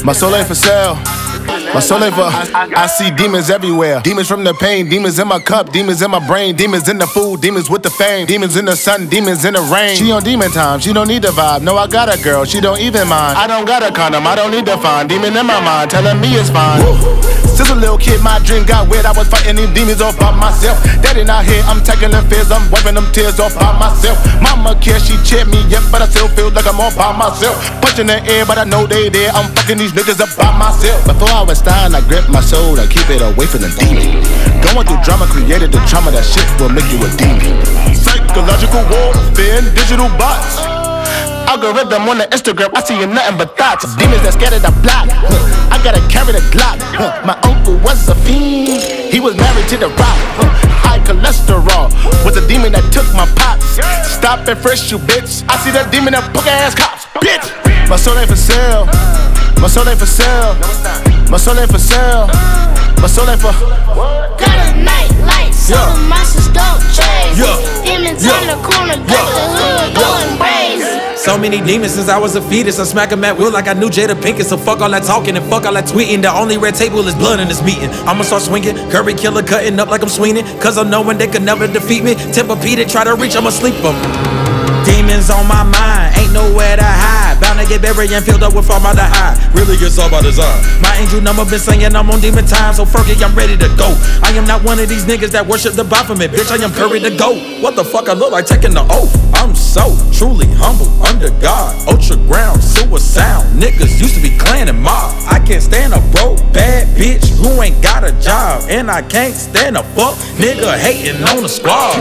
My soul ain't for sale. My soul ain't for. I see demons everywhere. Demons from the pain. Demons in my cup. Demons in my brain. Demons in the food. Demons with the fame. Demons in the sun. Demons in the rain. She on demon time. She don't need the vibe. No, I got a girl. She don't even mind. I don't got a condom. I don't need to find. Demon in my mind. Telling me it's fine. Since a little kid, my dream got weird. I was fighting these demons off by myself. Daddy not here. I'm taking the fears. I'm wiping them tears off by myself. Mama care. She cheered me up, but I still feel like I'm all by myself. Punching the air, but I know they there. I'm fucking these niggas up by myself. Before I was dying, I grip my soul to keep it away from the demon. Going through drama created the trauma. That shit will make you a demon. Psychological warfare and digital bots. Algorithm on the Instagram, I see you nothing but thoughts. Demons that scared of the block. I gotta carry the Glock. My uncle was a fiend. He was married to the rock. High cholesterol was a demon that took my pops. Stop and frisk you, bitch. I see that demon that punk ass cops, bitch. My soul ain't for sale. My soul ain't for sale. My soul ain't for sale. My soul ain't for. Got a night light, so the monsters don't chase. Demons on the corner, got the hood going crazy. So many demons since I was a fetus. I smack 'em at will like I knew Jada Pinkett. So fuck all that talking and fuck all that tweeting. The only red table is blood in this meeting. I'ma start swinging, Curry killer cutting up like I'm swinging. Cause I'm knowing they could never defeat me. Tempur-Pedic try to reach, I'ma sleep 'em. Demons on my mind, ain't nowhere to hide. Bound to get buried and filled up with formaldehyde. Really it's all by design. My angel number been saying I'm on demon time. So Fergie, I'm ready to go. I am not one of these niggas that worship the Baphomet. Bitch, I am Curry to go. What the fuck I look like taking the oath? I'm so truly humble under God. Ultra ground, suicide. Niggas used to be clan and mob. I can't stand a broke bad bitch who ain't got a job. And I can't stand a fuck nigga hating on the squad.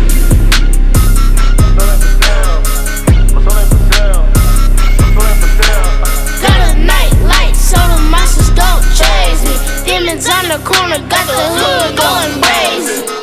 So the monsters don't chase me. Demons on the corner, got the hood going crazy.